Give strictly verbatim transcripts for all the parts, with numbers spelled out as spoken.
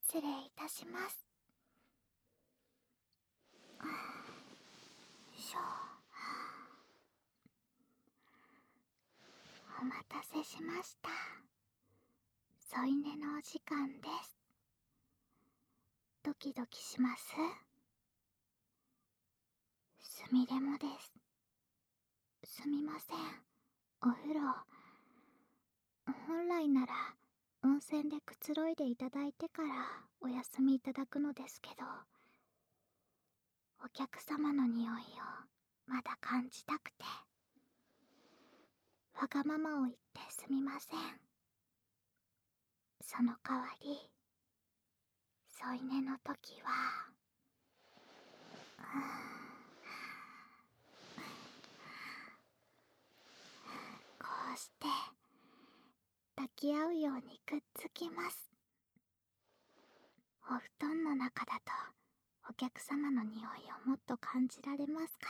失礼いたします。よいしょ。お待たせしました。添い寝のお時間です。ドキドキします？すみれもです。すみません。お風呂、本来なら温泉でくつろいでいただいてからお休みいただくのですけど、お客様の匂いをまだ感じたくて、わがままを言ってすみません。その代わり、添い寝の時は、こうして抱き合うようにくっつきます。お布団の中だとお客様の匂いをもっと感じられますから。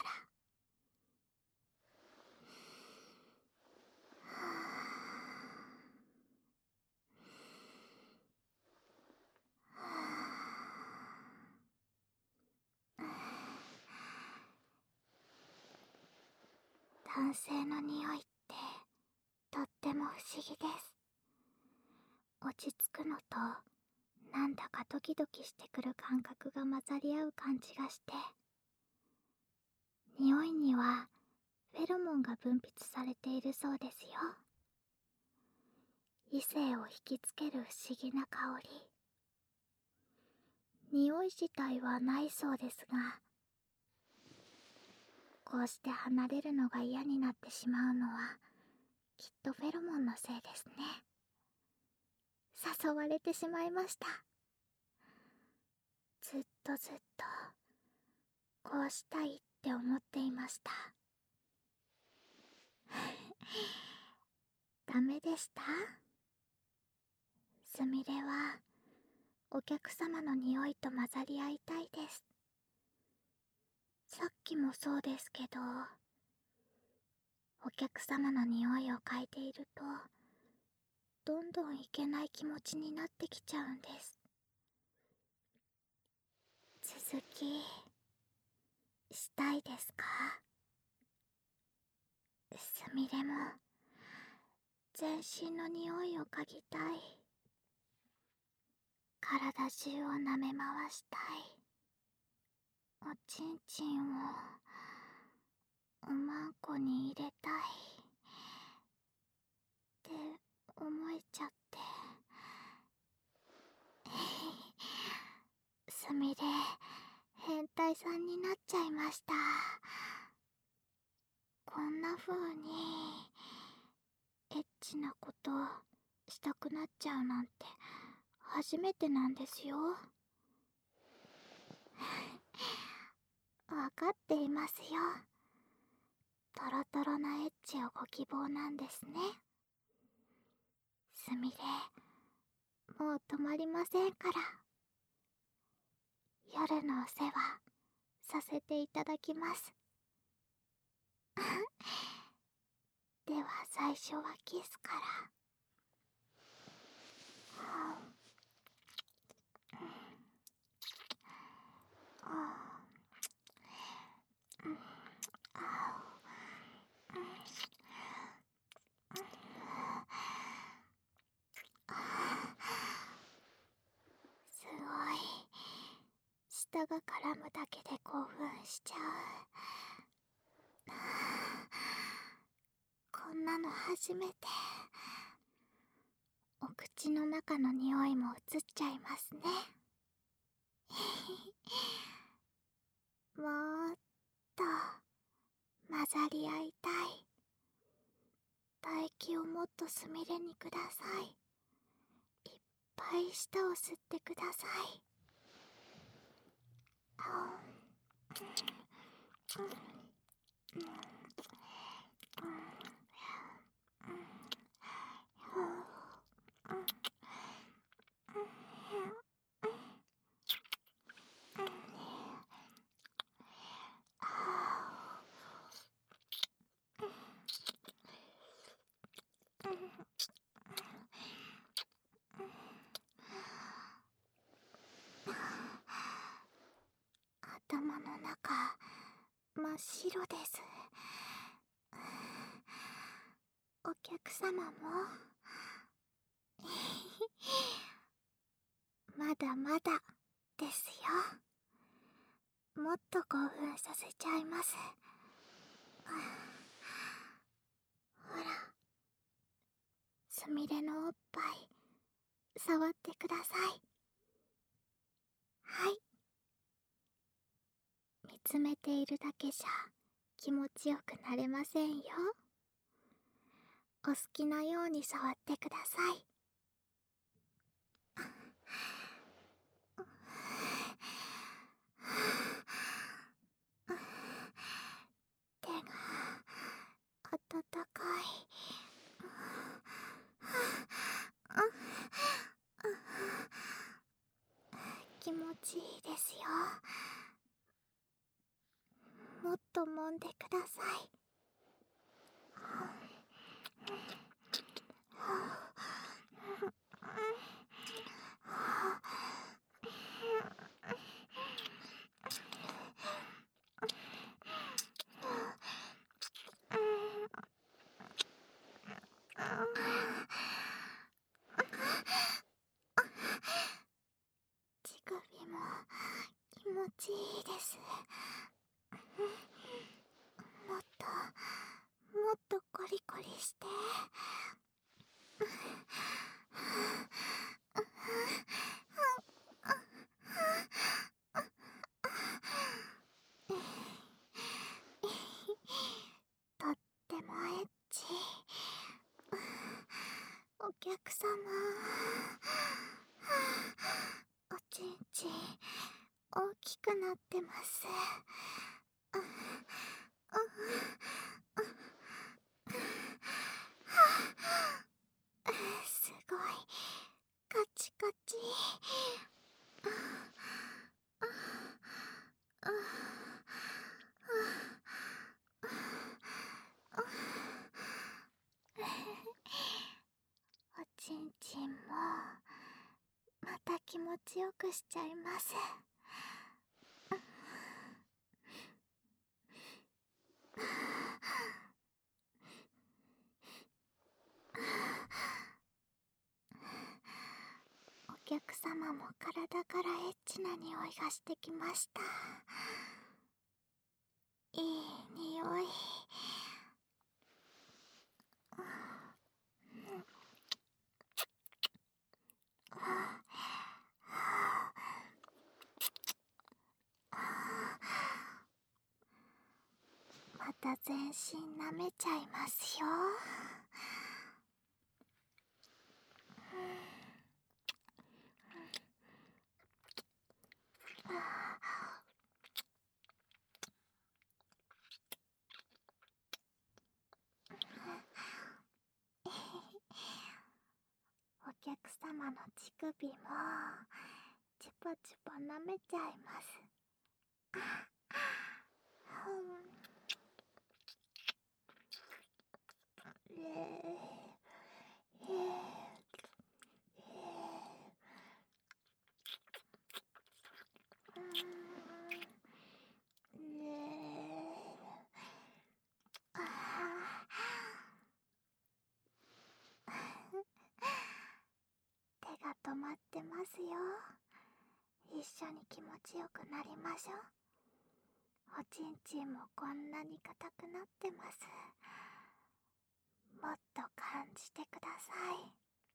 男性の匂いってとっても不思議です。落ち着くのとなんだかドキドキしてくる感覚が混ざり合う感じがして、匂いにはフェロモンが分泌されているそうですよ。異性を引きつける不思議な香り。匂い自体はないそうですが、こうして離れるのが嫌になってしまうのはきっとフェロモンのせいですね。誘われてしまいました。ずっとずっとこうしたいって思っていました。ダメでした？すみれはお客様の匂いと混ざり合いたいです。さっきもそうですけど、お客様の匂いを嗅いでいるとどんどんいけない気持ちになってきちゃうんです。続きしたいですか？すみれも全身の匂いを嗅ぎたい。体中を舐め回したい。おちんちんをおまんこに入れたいって思えちゃって。すみれ変態さんになっちゃいました。こんな風にエッチなことしたくなっちゃうなんて初めてなんですよ。わかっていますよ。トロトロなエッチをご希望なんですね。すみれもう止まりませんから。夜のお世話させていただきます。では最初はキスから。すごい、舌が絡むだけで興奮しちゃう。こんなの初めて。お口の中の匂いも移っちゃいますね。もっと混ざり合いたい。唾液をもっとすみれにください。いっぱい舌を吸ってください。 頭の中真っ白です。お客様もまだまだですよ。もっと興奮させちゃいます。ほら、すみれのおっぱい触ってください。はい。見つめているだけじゃ気持ちよくなれませんよ。お好きなように触ってください。手が温かい。気持ちいいですよ。もっと揉んでください。乳首も気持ちいいです。もっともっとコリコリして。とってもエッチ。お客様、おちんちん大きくなってます。すごいカチカチ。おちんちんもまた気持ちよくしちゃいます。お客様も体からエッチな匂いがしてきました。いい匂い。また全身舐めちゃいますよ。お客様の乳首もチュパチュパ舐めちゃいます。手が止まってますよ。一緒に気持ちよくなりましょう。おちんちんもこんなに硬くなってます。もっと感じてください。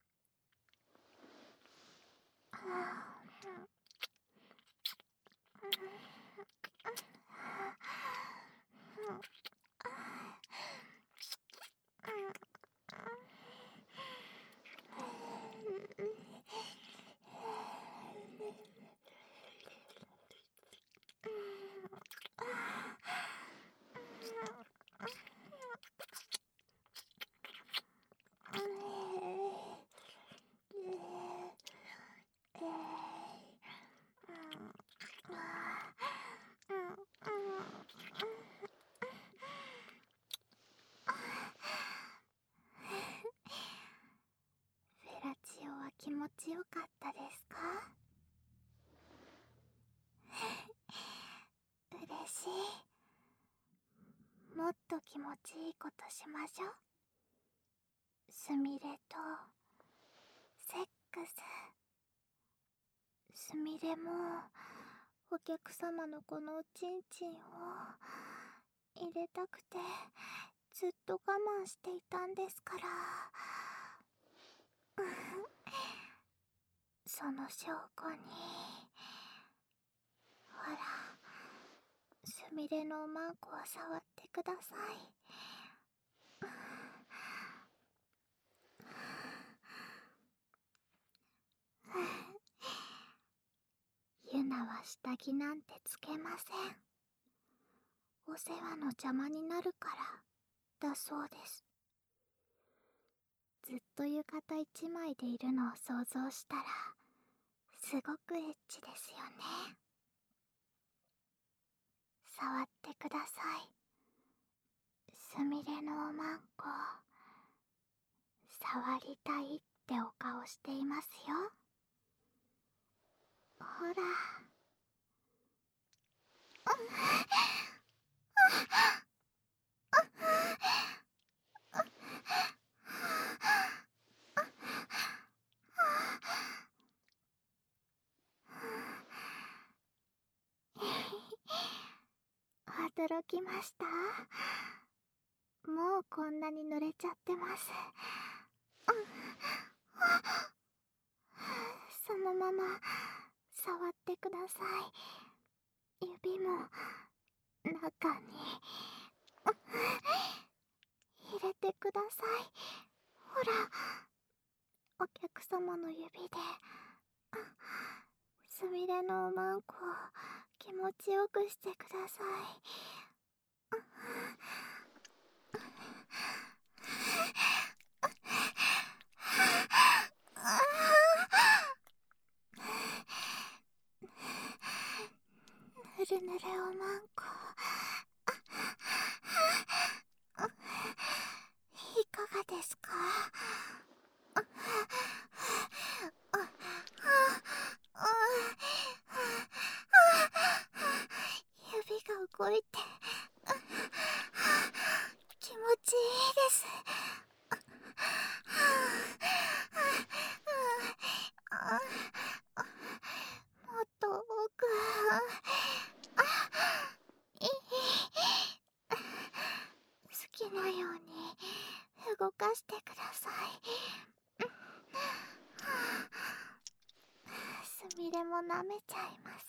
フェラチオは気持ちよかったですか？ 気持ちいいことしましょう。すみれとセックス。すみれもお客様のこのおちんちんを入れたくてずっと我慢していたんですから。その証拠に、ほら、すみれのおまんこを触ってください。ゆなは下着なんてつけません。お世話の邪魔になるからだそうです。ずっと浴衣一枚でいるのを想像したらすごくエッチですよね。触ってください。すみれのおまんこ、触りたいってお顔していますよ。ほら。驚きました？もうこんなに濡れちゃってます。そのまま触ってください。指も中に入れてください。ほら、お客様の指で、すみれのおまんこを気持ちよくしてください。ぬるぬるおまんこ、いかがですか？指が動いて気持ちいいです。もっと奥、好きなように動かしてください。すみれも舐めちゃいます。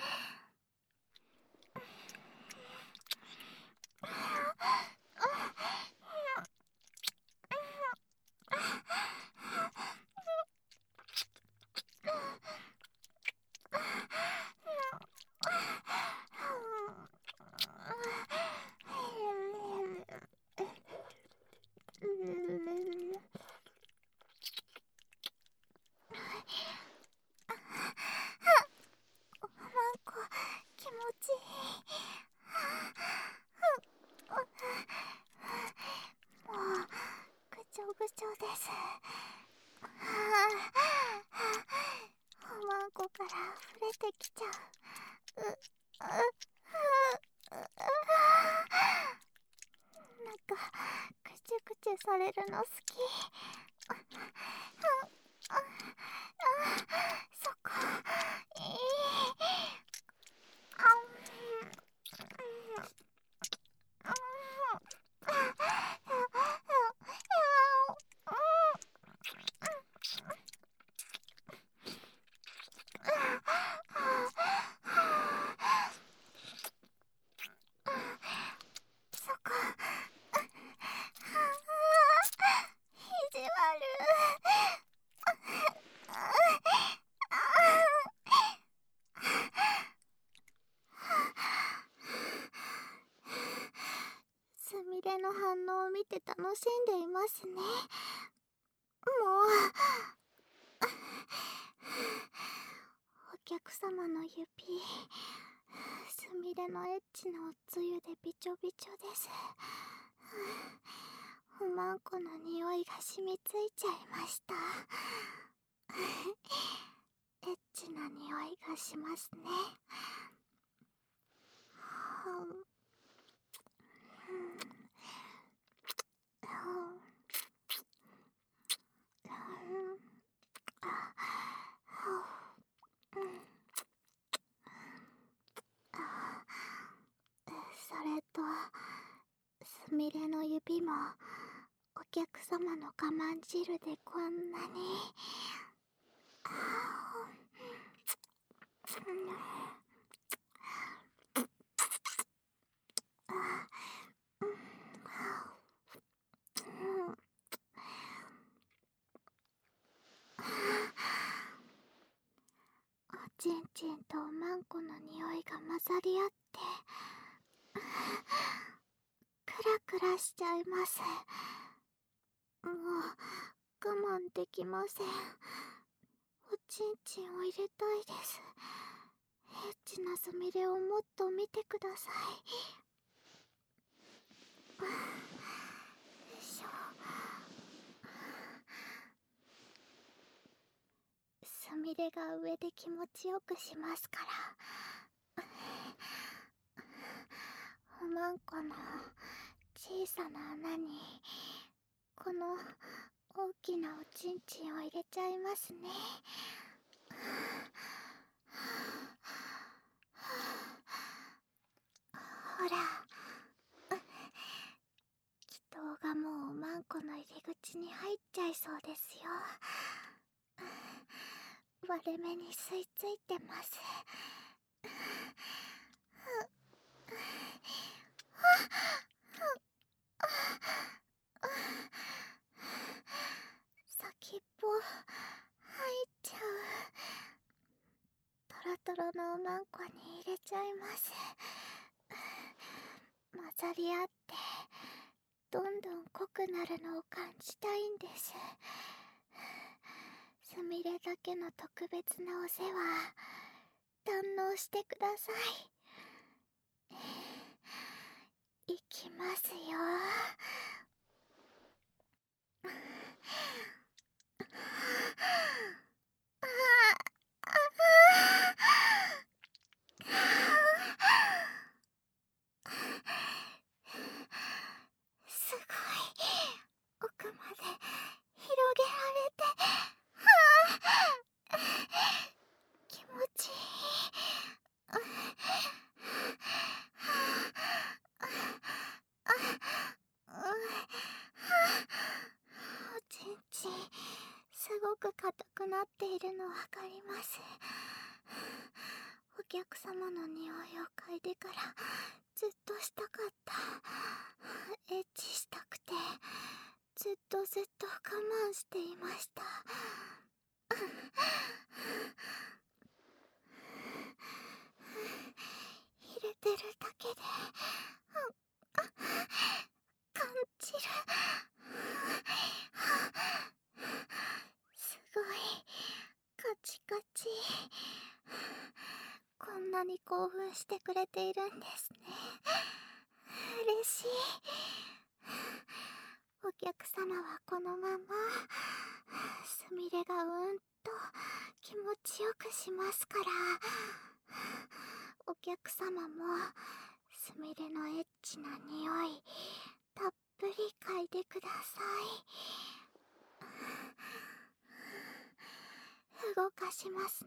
おまんこ気持ちいい。もうぐちょぐちょです。おまんこから溢れてきちゃう。う、う、う、なんかくちゅくちゅされるの好き。そこいい。あそこ意地悪。すみれの反応を見て楽しんでいますね。もうお客様の指、すみれのエッチなおつゆでびちょびちょです。おまんこの匂いが染みついちゃいました。エッチな匂いがしますね。 すみれの指もお客様の我慢汁でこんなに。あおちんちんとおまんこの匂いが混ざり合ってクラクラしちゃいます。もう我慢できません。おちんちんを入れたいです。エッチなすみれをもっと見てください。よいしょ。すみれが上で気持ちよくしますから。おまんこの小さな穴にこの大きなおちんちんを入れちゃいますね。ほら、祈祷がもうおまんこの入り口に入っちゃいそうですよ。割れ目に吸い付いてます。先っぽ入っちゃう。トロトロのおまんこに入れちゃいます。混ざり合ってどんどん濃くなるのを感じたいんです。すみれだけの特別なお世話堪能してください。いきますよ。すごい奥まで広げられて、はあ、気持ちいい。おちんちんすごく硬くなっているのわかります。お客様の匂いを嗅いでからずっとしたかった。エッチしたくてずっとずっと我慢していました。入れてるだけで感じる。すごいカチカチ。こんなに興奮してくれているんですね。嬉しい。お客様はこのまますみれがうんと気持ちよくしますから、お客様もすみれのエッチな匂いたっぷり嗅いでください。動かしますね。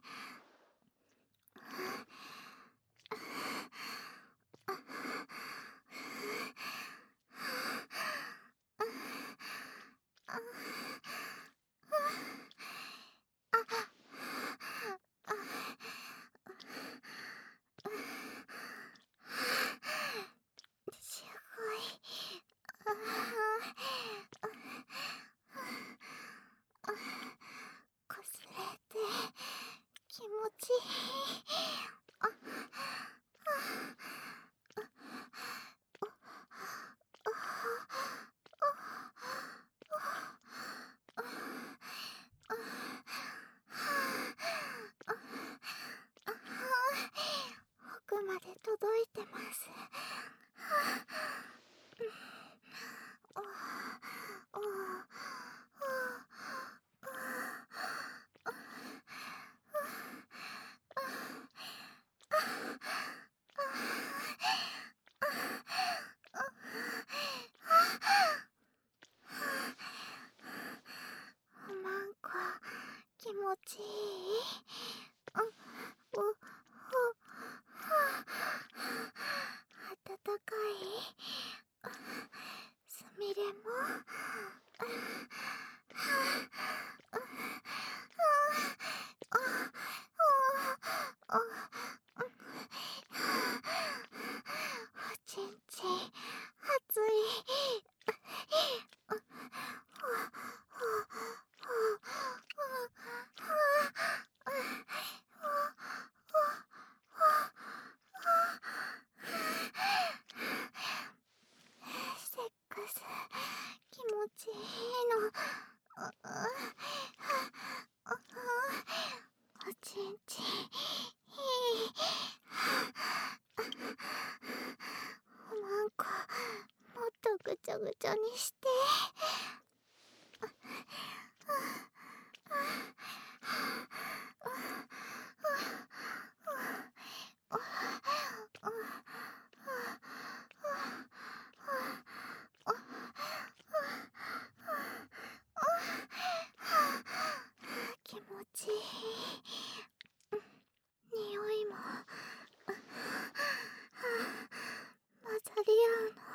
すごい。こすれて気持ちいい。奥まで届いてます。おまんこ気持ちいい。あ、お、ほ、はあ、あたたかい。 おちんちんいい。おまんこもっとぐちょぐちょにして。気持ちいい。匂いも混ざり合うの。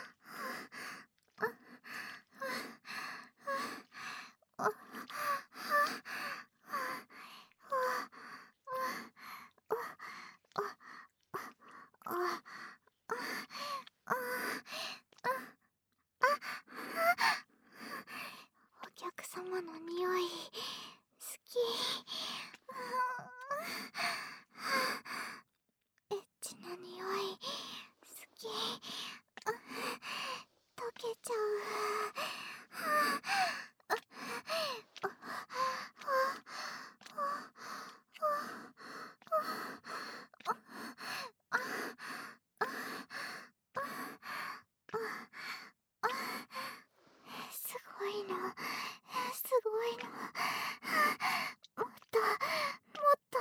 お客様の匂い好き。エッチな匂い好き。溶けちゃう。すごいの、すごいの。もっともっと。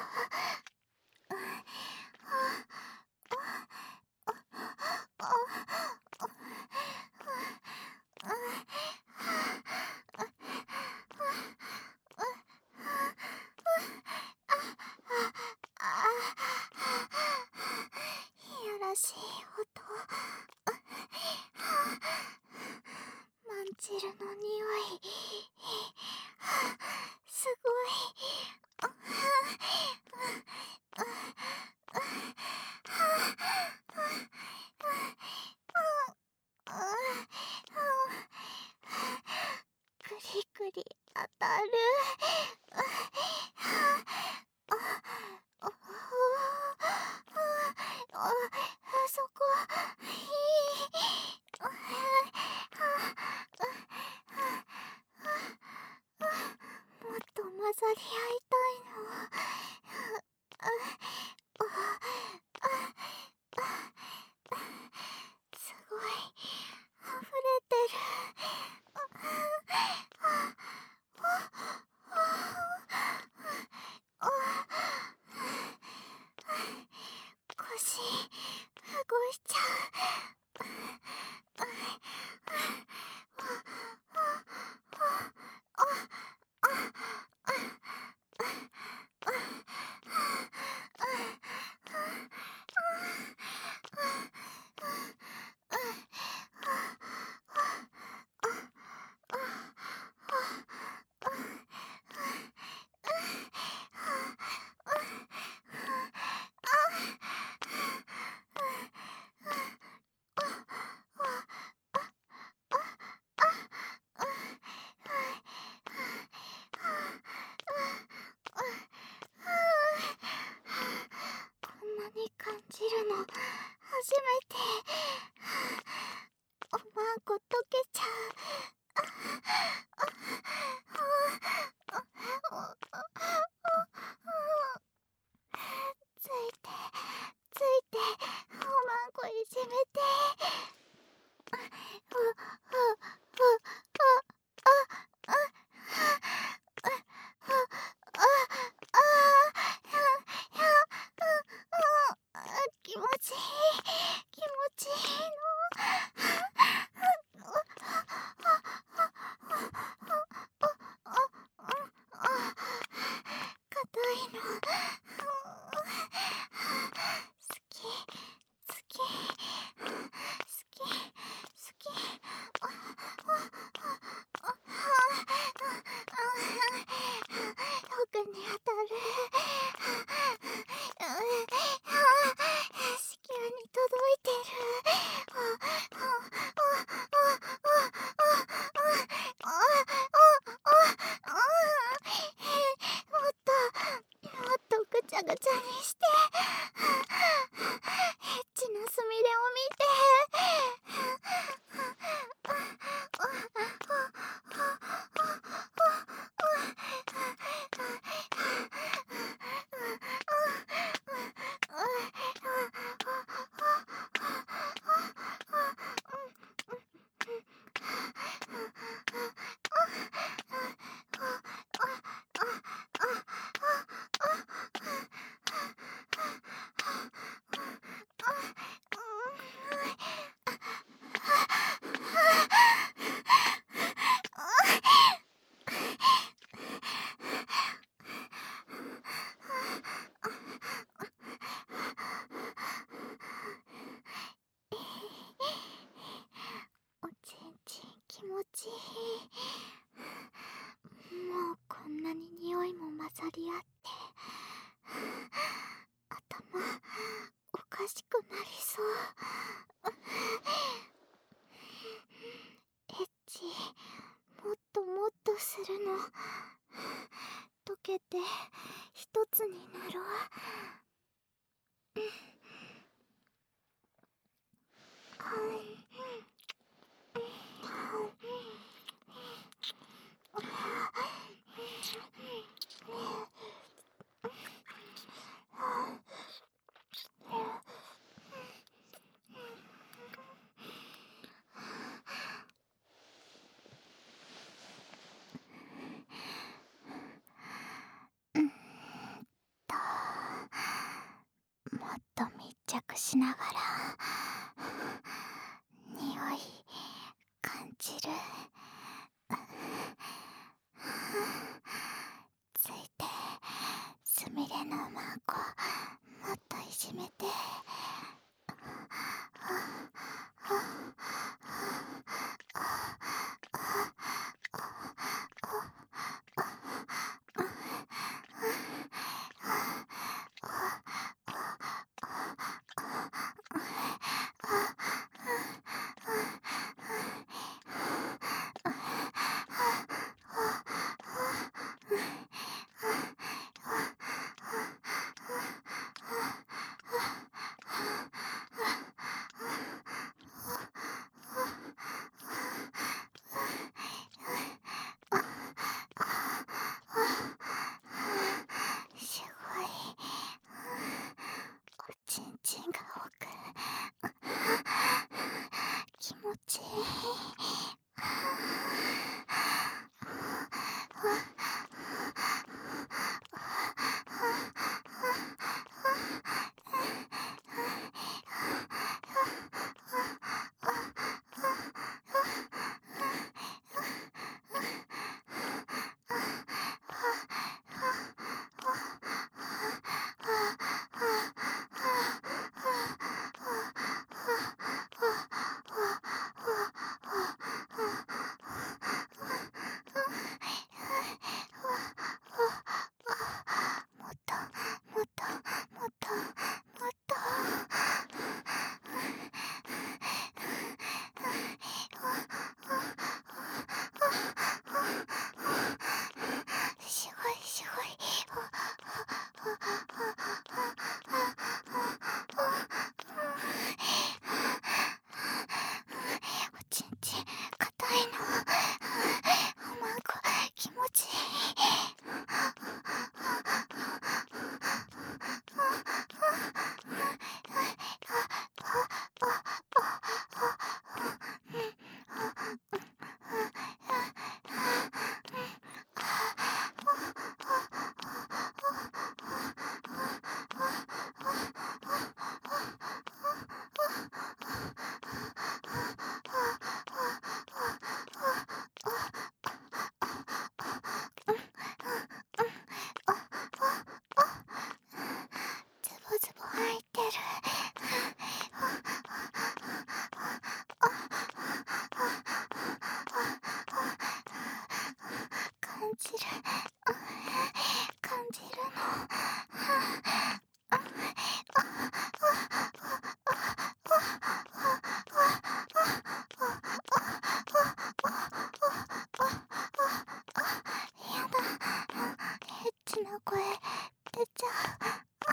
いやらしい音。マンチルの匂いすごい。グリグリ当たる。そこいい。もっと混ざり合いたいの。すごい溢れてる。腰動いちゃう。こんなに感じるの初めて。おまんこ溶けちゃう。ついてついておまんこいじめて。気持ちいい気持ちいの。溶けて一つになろう。もっと密着しながら匂い感じる。ついてすみれのマンコもっといじめて。すごい。おちんちんが奥。気持ちいい。もっともっともっともっと。すごいすごい。おちんちん硬いの。マンコ気持ちいい。ズボズボ入ってる。感じる感じるの。やだ、エッチな声出ちゃう。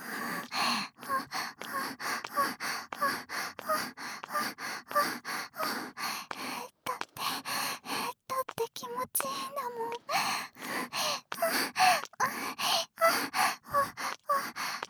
だってだって気持ちいいんだもん。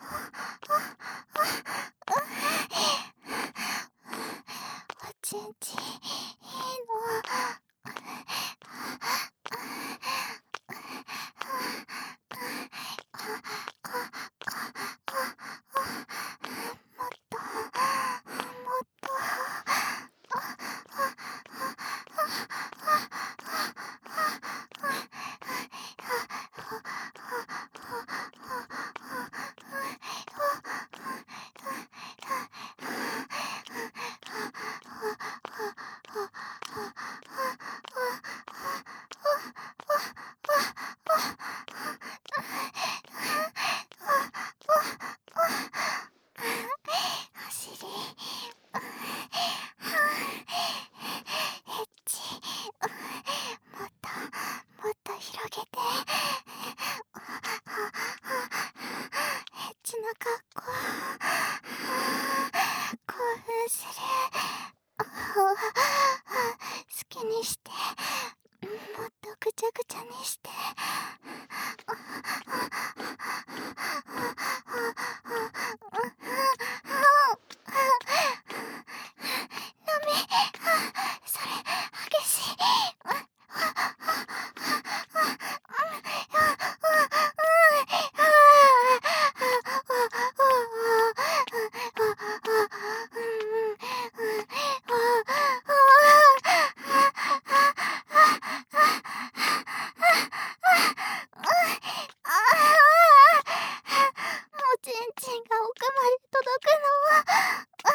して。ダメ、それ激しい。おちんちんが奥まで届くの。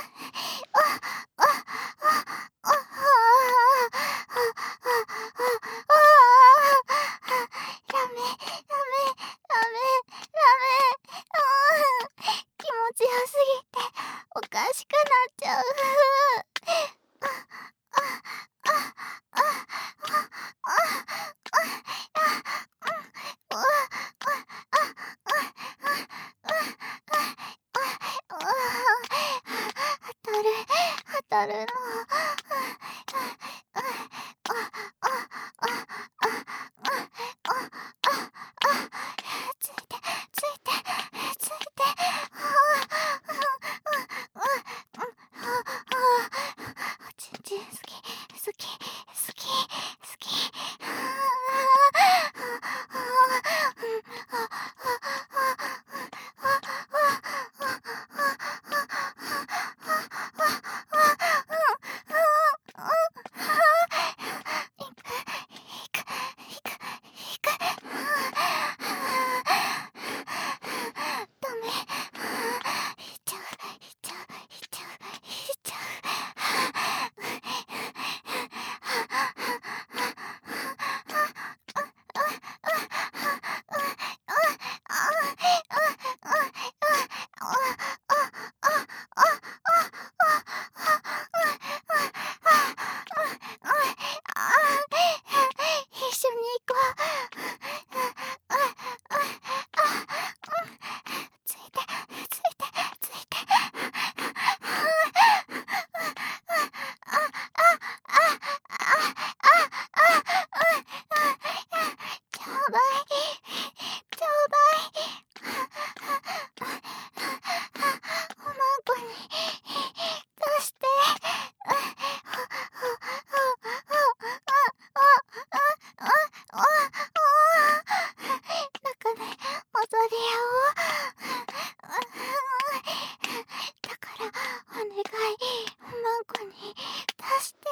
ダメダメダメダメ。気持ちよすぎておかしくなっちゃう。当たる当たるの。ついてついてついて。おちんちん好き好き好き好き。ダメ。いっちゃういっちゃういっちゃういっちゃう。一緒に行こう。ついてついてついて。ちょうだいちょうだい。おまんこに出して。中で混ざり合おう。だからお願い、おまんこに出して。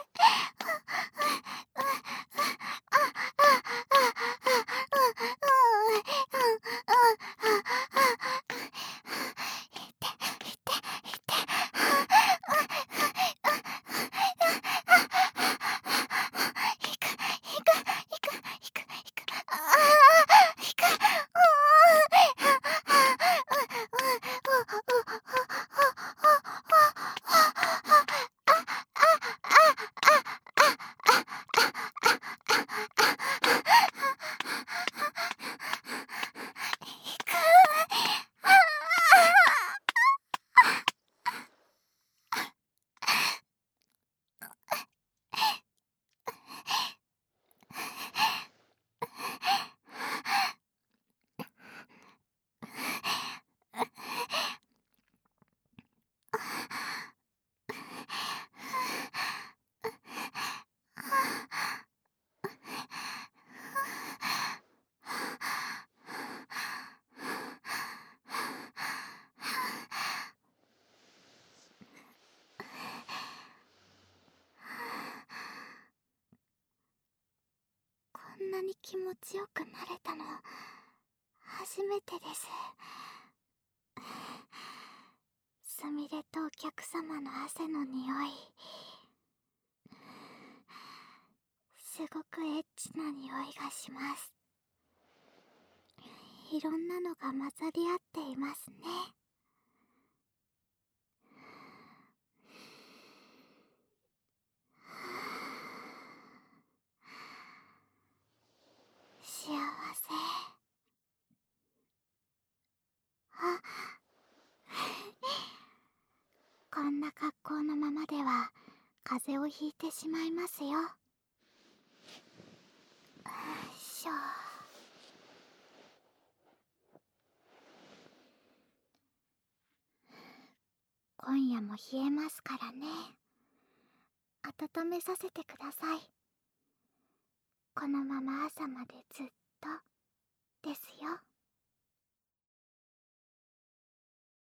こんなに気持ちよくなれたの初めてです。すみれとお客様の汗の匂い、すごくエッチな匂いがします。いろんなのが混ざり合っていますね。幸せ。あこんな格好のままでは風邪をひいてしまいますよ。 しょ。今夜も冷えますからね。温めさせてください。このまま朝までずっとですよ。